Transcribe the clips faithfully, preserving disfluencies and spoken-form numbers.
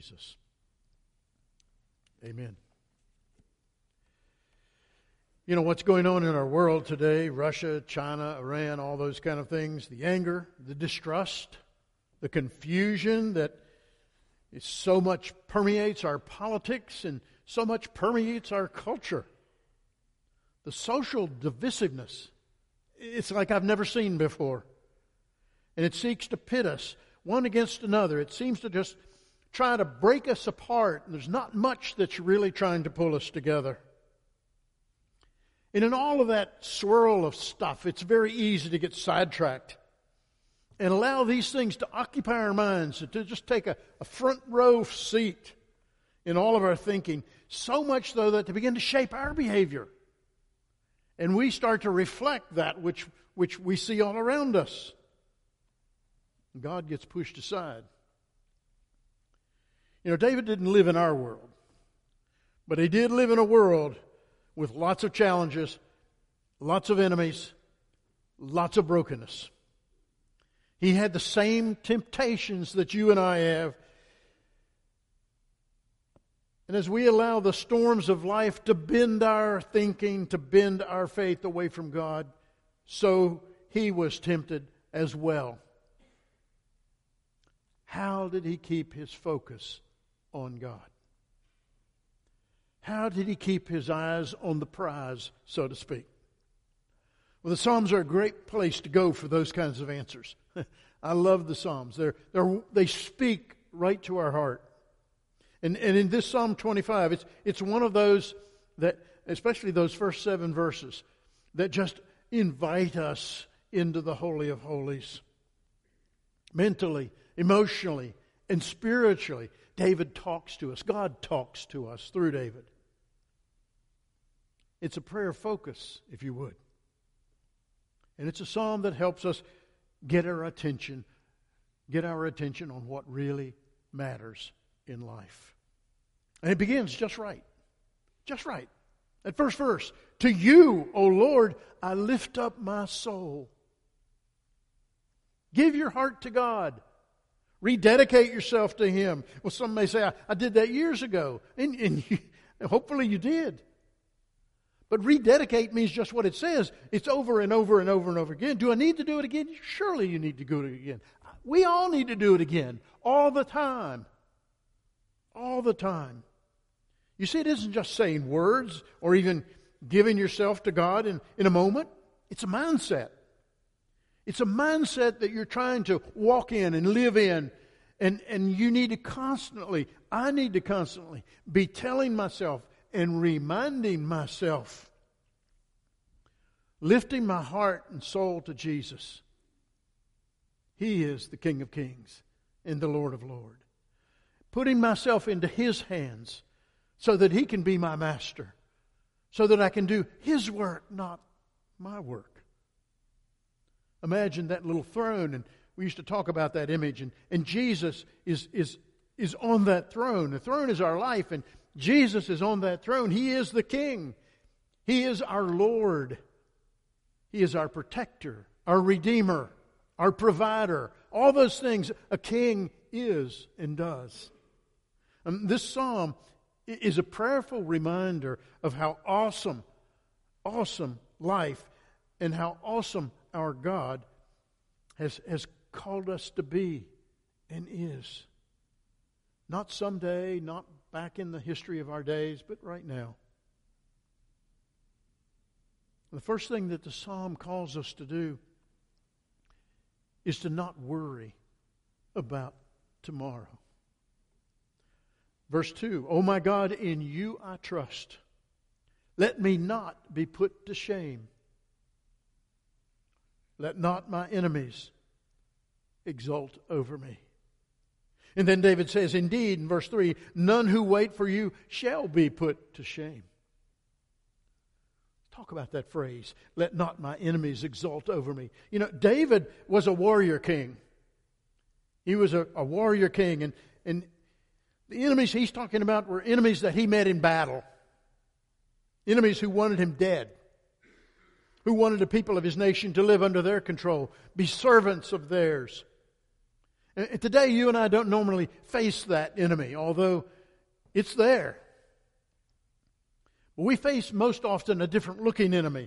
Jesus. Amen. You know what's going on in our world today, Russia, China, Iran, all those kind of things, the anger, the distrust, the confusion that is so much permeates our politics and so much permeates our culture. The social divisiveness, it's like I've never seen before. And it seeks to pit us one against another. It seems to just try to break us apart. And there's not much that's really trying to pull us together. And in all of that swirl of stuff, it's very easy to get sidetracked and allow these things to occupy our minds, to just take a, a front row seat in all of our thinking. So much, though, that they begin to shape our behavior. And we start to reflect that which, which we see all around us. God gets pushed aside. You know, David didn't live in our world, but he did live in a world with lots of challenges, lots of enemies, lots of brokenness. He had the same temptations that you and I have. And as we allow the storms of life to bend our thinking, to bend our faith away from God, so he was tempted as well. How did he keep his focus on God? How did he keep his eyes on the prize, so to speak? Well, the Psalms are a great place to go for those kinds of answers. I love the Psalms. They're, they're, they speak right to our heart. And, and in this Psalm twenty-five, it's, it's one of those that, especially those first seven verses, that just invite us into the Holy of Holies. Mentally, emotionally, and spiritually, David talks to us. God talks to us through David. It's a prayer focus, if you would. And it's a psalm that helps us get our attention, get our attention on what really matters in life. And it begins just right. Just right. That first verse. To you, O Lord, I lift up my soul. Give your heart to God. Rededicate yourself to Him. Well, some may say, I, I did that years ago. And, and you, hopefully you did. But rededicate means just what it says. It's over and over and over and over again. Do I need to do it again? Surely you need to do it again. We all need to do it again. All the time. All the time. You see, it isn't just saying words or even giving yourself to God in, in a moment. It's a mindset. It's a mindset that you're trying to walk in and live in. And, and you need to constantly, I need to constantly be telling myself and reminding myself, lifting my heart and soul to Jesus. He is the King of Kings and the Lord of Lords. Putting myself into His hands so that He can be my master. So that I can do His work, not my work. Imagine that little throne, and we used to talk about that image, and, and Jesus is, is, is on that throne. The throne is our life, and Jesus is on that throne. He is the King. He is our Lord. He is our protector, our Redeemer, our provider. All those things a king is and does. Um, this psalm is a prayerful reminder of how awesome, awesome life and how awesome our God has, has called us to be and is. Not someday, not back in the history of our days, but right now. The first thing that the psalm calls us to do is to not worry about tomorrow. Verse two, O my God, in you I trust. Let me not be put to shame. Let not my enemies exult over me. And then David says, indeed, in verse three, none who wait for you shall be put to shame. Talk about that phrase, let not my enemies exult over me. You know, David was a warrior king. He was a, a warrior king, and, and the enemies he's talking about were enemies that he met in battle. Enemies who wanted him dead. Who wanted the people of his nation to live under their control, be servants of theirs. And today, you and I don't normally face that enemy, although it's there. But we face most often a different looking enemy.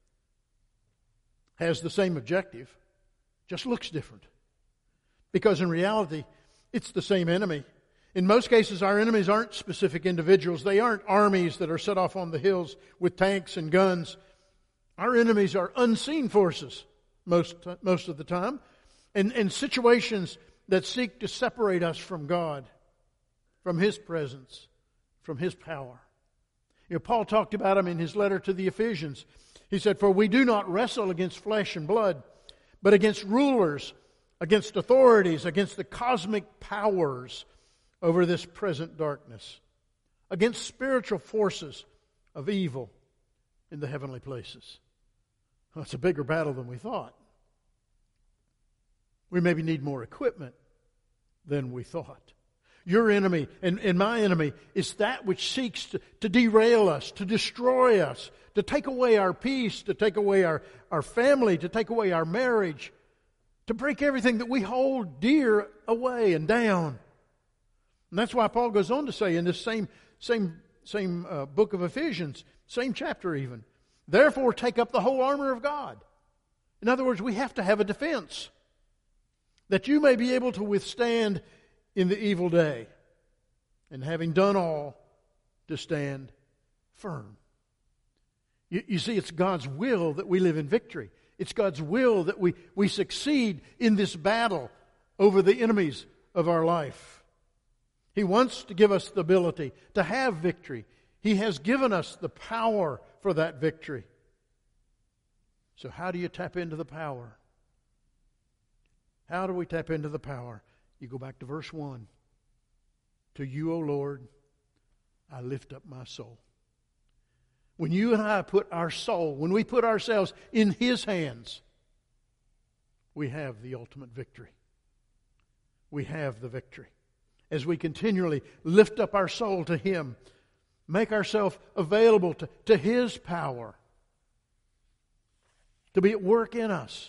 Has the same objective, just looks different. Because in reality, it's the same enemy. In most cases, our enemies aren't specific individuals. They aren't armies that are set off on the hills with tanks and guns. Our enemies are unseen forces most, most of the time, and, and situations that seek to separate us from God, from His presence, from His power. You know, Paul talked about them in his letter to the Ephesians. He said, "For we do not wrestle against flesh and blood, but against rulers, against authorities, against the cosmic powers over this present darkness, against spiritual forces of evil in the heavenly places." Well, it's a bigger battle than we thought. We maybe need more equipment than we thought. Your enemy and, and my enemy is that which seeks to, to derail us, to destroy us, to take away our peace, to take away our, our family, to take away our marriage, to break everything that we hold dear away and down. And that's why Paul goes on to say in this same, same, same uh, book of Ephesians, same chapter even, "Therefore take up the whole armor of God." In other words, we have to have a defense, that you may be able to withstand in the evil day, and having done all, to stand firm. You, you see, it's God's will that we live in victory. It's God's will that we, we succeed in this battle over the enemies of our life. He wants to give us the ability to have victory. He has given us the power for that victory. So how do you tap into the power? How do we tap into the power? You go back to verse one. "To you, O Lord, I lift up my soul." When you and I put our soul, when we put ourselves in His hands, we have the ultimate victory. We have the victory. As we continually lift up our soul to Him, make ourselves available to, to His power to be at work in us,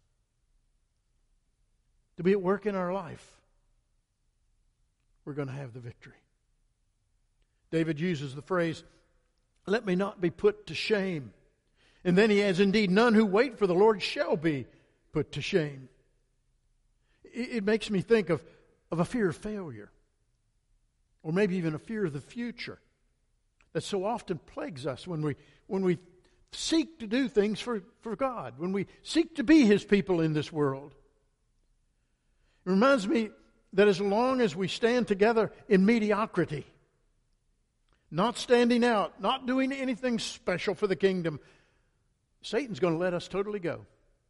to be at work in our life, we're going to have the victory. David uses the phrase, "Let me not be put to shame." And then he adds, "Indeed, none who wait for the Lord shall be put to shame." It, it makes me think of, of a fear of failure, or maybe even a fear of the future that so often plagues us when we when we seek to do things for, for God, when we seek to be His people in this world. It reminds me that as long as we stand together in mediocrity, not standing out, not doing anything special for the kingdom, Satan's going to let us totally go.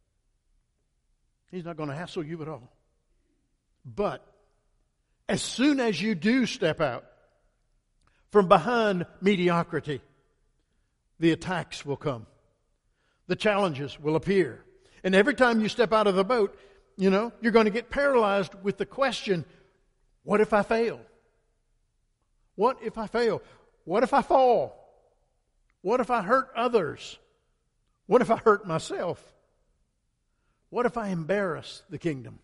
He's not going to hassle you at all. But as soon as you do step out from behind mediocrity, the attacks will come. The challenges will appear. And every time you step out of the boat, you know, you're going to get paralyzed with the question, what if I fail? What if I fail? What if I fall? What if I hurt others? What if I hurt myself? What if I embarrass the kingdom?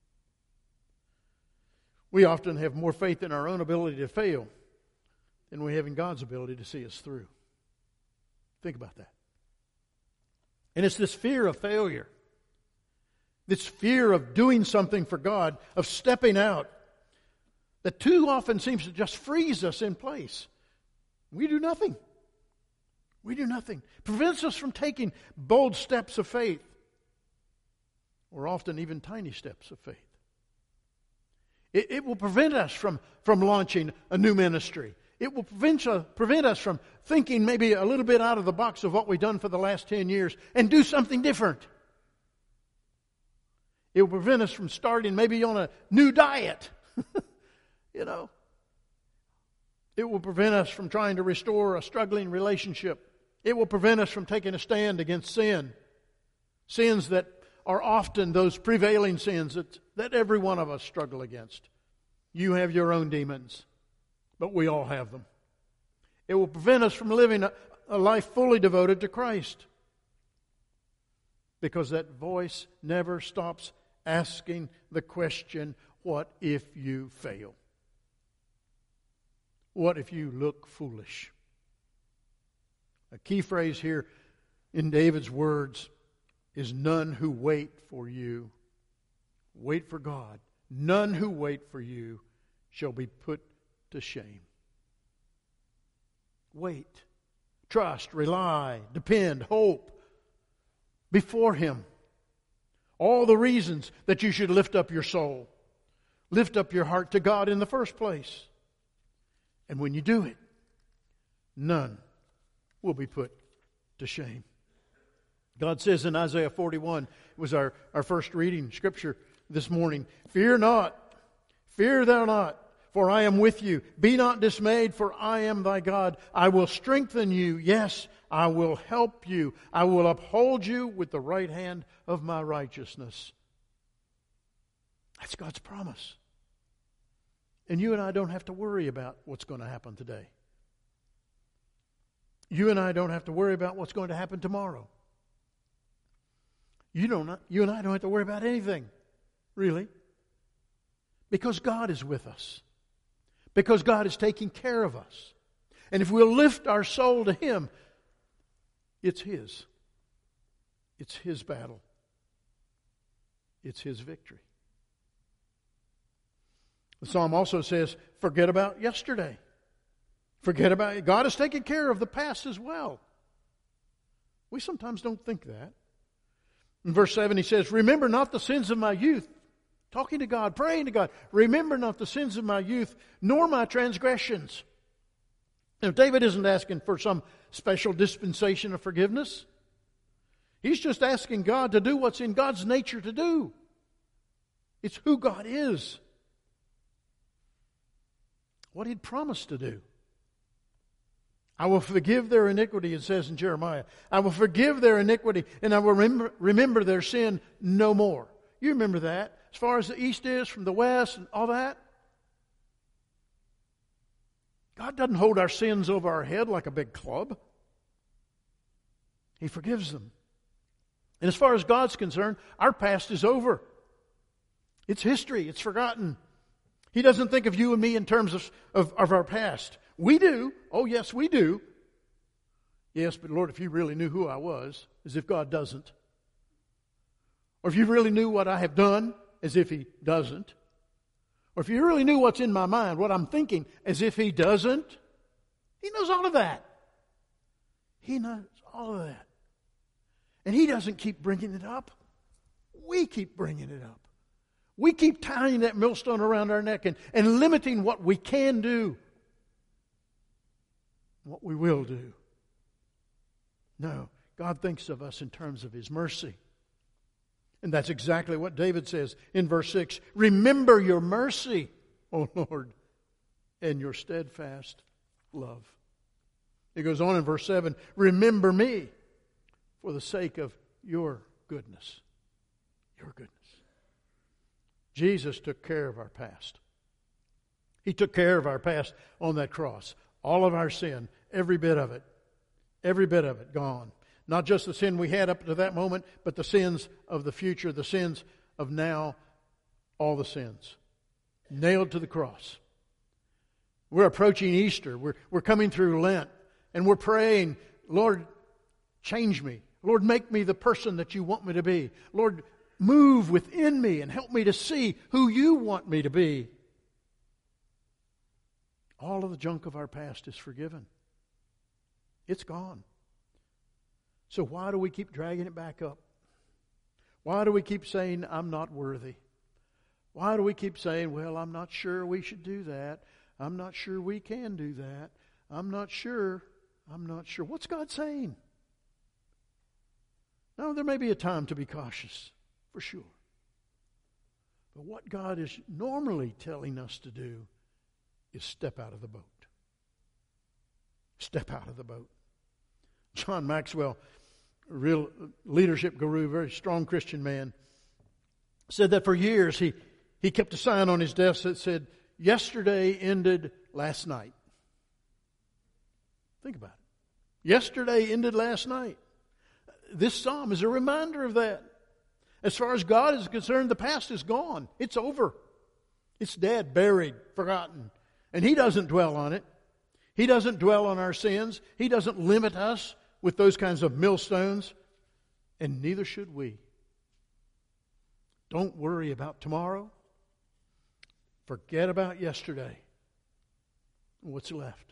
We often have more faith in our own ability to fail than we have in God's ability to see us through. Think about that. And it's this fear of failure, this fear of doing something for God, of stepping out, that too often seems to just freeze us in place. We do nothing. We do nothing. Prevents us from taking bold steps of faith, or often even tiny steps of faith. It, it will prevent us from, from launching a new ministry. It will prevent, uh, prevent us from thinking maybe a little bit out of the box of what we've done for the last ten years and do something different. It will prevent us from starting maybe on a new diet. You know. It will prevent us from trying to restore a struggling relationship. It will prevent us from taking a stand against sin. Sins that are often those prevailing sins that, that every one of us struggle against. You have your own demons, but we all have them. It will prevent us from living a, a life fully devoted to Christ, because that voice never stops asking the question, What if you fail? What if you look foolish? A key phrase here in David's words is none who wait for you. Wait for God. None who wait for you shall be put to shame. Wait. Trust, rely, depend, hope before Him. All the reasons that you should lift up your soul. Lift up your heart to God in the first place. And when you do it, none will be put to shame. God says in Isaiah forty-one, it was our, our first reading scripture this morning, fear not, fear thou not, for I am with you. Be not dismayed, for I am thy God. I will strengthen you. Yes, I will help you. I will uphold you with the right hand of my righteousness. That's God's promise. And you and I don't have to worry about what's going to happen today. You and I don't have to worry about what's going to happen tomorrow. You don't. You and I don't have to worry about anything, really. Because God is with us. Because God is taking care of us. And if we'll lift our soul to Him, it's His. It's His battle. It's His victory. The psalm also says, forget about yesterday. Forget about it. God has taken care of the past as well. We sometimes don't think that. In verse seven he says, remember not the sins of my youth. Talking to God, praying to God. Remember not the sins of my youth, nor my transgressions. Now, David isn't asking for some special dispensation of forgiveness. He's just asking God to do what's in God's nature to do. It's who God is. What He'd promised to do. I will forgive their iniquity, it says in Jeremiah. I will forgive their iniquity, and I will remember, remember their sin no more. You remember that. As far as the east is from the west and all that. God doesn't hold our sins over our head like a big club. He forgives them. And as far as God's concerned, our past is over. It's history. It's forgotten. He doesn't think of you and me in terms of, of, of our past. We do. Oh, yes, we do. Yes, but Lord, if you really knew who I was, as if God doesn't. Or if you really knew what I have done, as if He doesn't. Or if you really knew what's in my mind, what I'm thinking, as if He doesn't. He knows all of that. He knows all of that. And He doesn't keep bringing it up. We keep bringing it up. We keep tying that millstone around our neck and, and limiting what we can do. What we will do. No, God thinks of us in terms of His mercy. And that's exactly what David says in verse six. Remember your mercy, O Lord, and your steadfast love. He goes on in verse seven. Remember me for the sake of your goodness. Your goodness. Jesus took care of our past. He took care of our past on that cross. All of our sin, every bit of it. Every bit of it gone. Not just the sin we had up to that moment, but the sins of the future, the sins of now, all the sins. Nailed to the cross. We're approaching Easter. We're, we're coming through Lent. And we're praying, Lord, change me. Lord, make me the person that you want me to be. Lord, move within me and help me to see who you want me to be. All of the junk of our past is forgiven. It's gone. So why do we keep dragging it back up? Why do we keep saying, I'm not worthy? Why do we keep saying, well, I'm not sure we should do that. I'm not sure we can do that. I'm not sure. I'm not sure. What's God saying? No, there may be a time to be cautious, for sure. But what God is normally telling us to do is step out of the boat. Step out of the boat. John Maxwell, a real leadership guru, very strong Christian man, said that for years he, he kept a sign on his desk that said, yesterday ended last night. Think about it. Yesterday ended last night. This psalm is a reminder of that. As far as God is concerned, the past is gone. It's over. It's dead, buried, forgotten. And He doesn't dwell on it. He doesn't dwell on our sins. He doesn't limit us with those kinds of millstones. And neither should we. Don't worry about tomorrow. Forget about yesterday. What's left?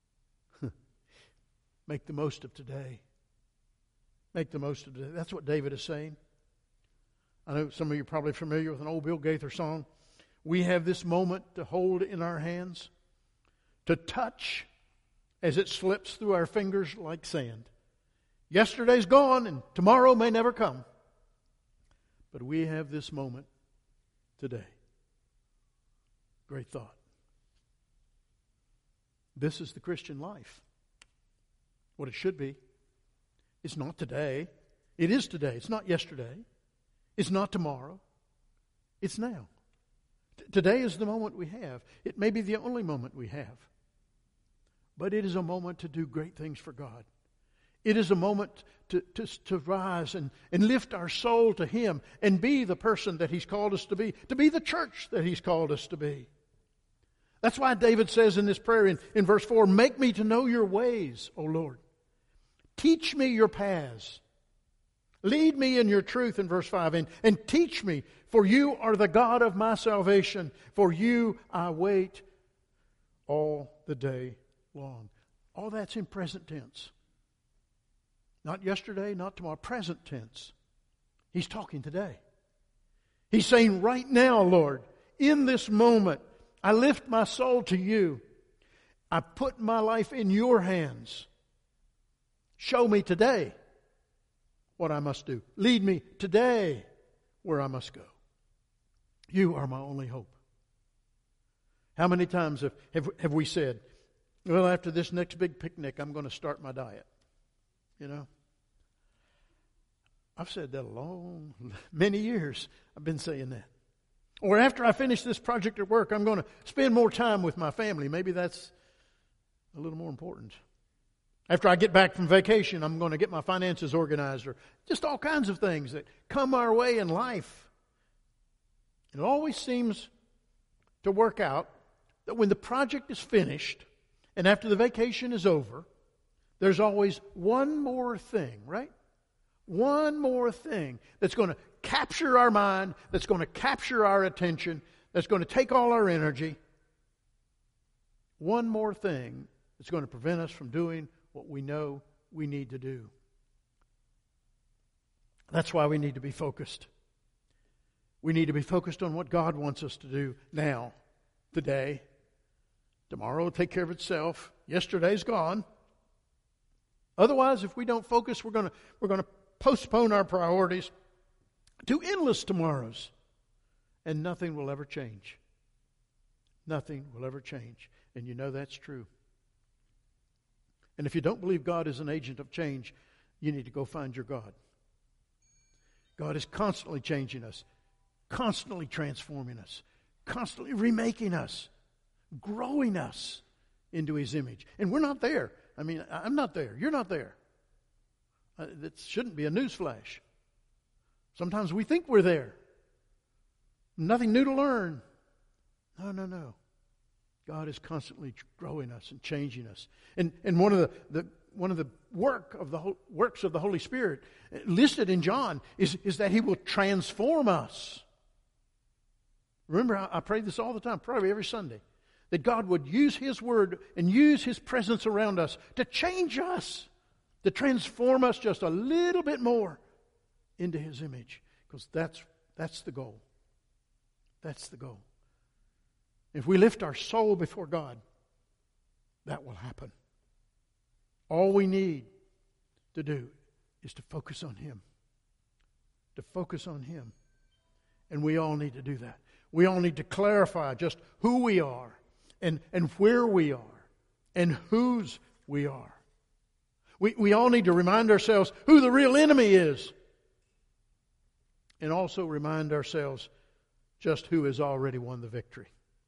Make the most of today. Make the most of today. That's what David is saying. I know some of you are probably familiar with an old Bill Gaither song. We have this moment to hold in our hands, to touch as it slips through our fingers like sand. Yesterday's gone and tomorrow may never come. But we have this moment today. Great thought. This is the Christian life. What it should be. It's not today. It is today. It's not yesterday. It's not tomorrow. It's now. T- today is the moment we have. It may be the only moment we have. But it is a moment to do great things for God. It is a moment to, to, to rise and, and lift our soul to Him and be the person that He's called us to be, to be the church that He's called us to be. That's why David says in this prayer in, in verse four, make me to know your ways, O Lord. Teach me your paths. Lead me in your truth in verse five. And, and teach me, for you are the God of my salvation. For you I wait all the day long. All that's in present tense. Not yesterday, not tomorrow. Present tense. He's talking today. He's saying right now, Lord, in this moment, I lift my soul to you. I put my life in your hands. Show me today what I must do. Lead me today where I must go. You are my only hope. How many times have, have, have we said, well, after this next big picnic, I'm going to start my diet? You know? I've said that a long, many years. I've been saying that. Or after I finish this project at work, I'm going to spend more time with my family. Maybe that's a little more important. After I get back from vacation, I'm going to get my finances organized, or just all kinds of things that come our way in life. And it always seems to work out that when the project is finished and after the vacation is over, there's always one more thing, right? One more thing that's going to capture our mind, that's going to capture our attention, that's going to take all our energy. One more thing that's going to prevent us from doing what we know we need to do. That's why we need to be focused. We need to be focused on what God wants us to do now, today. Tomorrow will take care of itself. Yesterday's gone. Otherwise, if we don't focus, we're going to we're going to postpone our priorities to endless tomorrows, and nothing will ever change. Nothing will ever change, and you know that's true. And if you don't believe God is an agent of change, you need to go find your God. God is constantly changing us, constantly transforming us, constantly remaking us, growing us into His image. And we're not there. I mean, I'm not there. You're not there. Uh, that shouldn't be a newsflash. Sometimes we think we're there. Nothing new to learn. No, no, no. God is constantly growing us and changing us. And and one of the, the one of the work of the works of the Holy Spirit listed in John is, is that He will transform us. Remember, I, I pray this all the time, probably every Sunday, that God would use His Word and use His presence around us to change us, to transform us just a little bit more into His image. Because that's that's the goal. That's the goal. If we lift our soul before God, that will happen. All we need to do is to focus on Him. To focus on Him. And we all need to do that. We all need to clarify just who we are and, and where we are and whose we are. We, we all need to remind ourselves who the real enemy is. And also remind ourselves just who has already won the victory.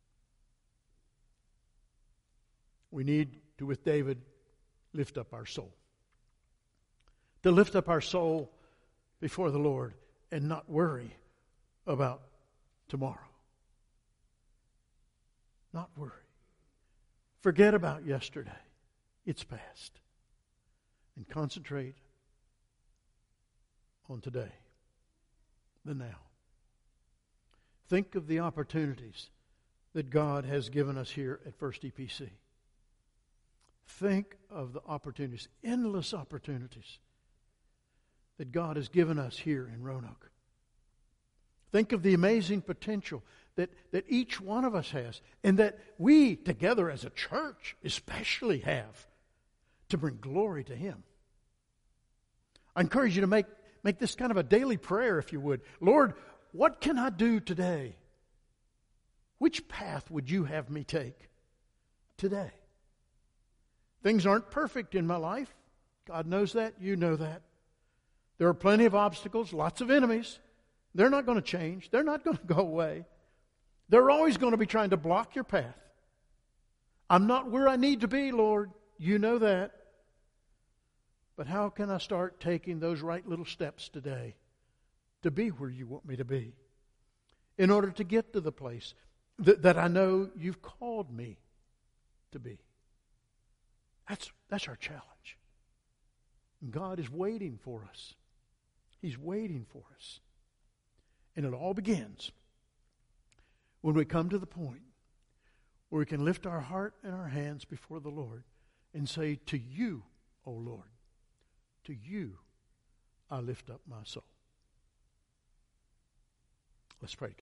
We need to, with David, lift up our soul. To lift up our soul before the Lord and not worry about tomorrow. not worry. Forget about yesterday. It's past. And concentrate on today, the now. Think of the opportunities that God has given us here at First E P C. Think of the opportunities, endless opportunities that God has given us here in Roanoke. Think of the amazing potential that, that each one of us has, and that we together as a church especially have to bring glory to Him. I encourage you to make, make this kind of a daily prayer, if you would. Lord, what can I do today? Which path would you have me take today? Things aren't perfect in my life. God knows that. You know that. There are plenty of obstacles, lots of enemies. They're not going to change. They're not going to go away. They're always going to be trying to block your path. I'm not where I need to be, Lord. You know that. But how can I start taking those right little steps today to be where you want me to be, in order to get to the place that, that I know you've called me to be? That's, that's our challenge. And God is waiting for us. He's waiting for us. And it all begins when we come to the point where we can lift our heart and our hands before the Lord and say, to you, O Lord, to you I lift up my soul. Let's pray.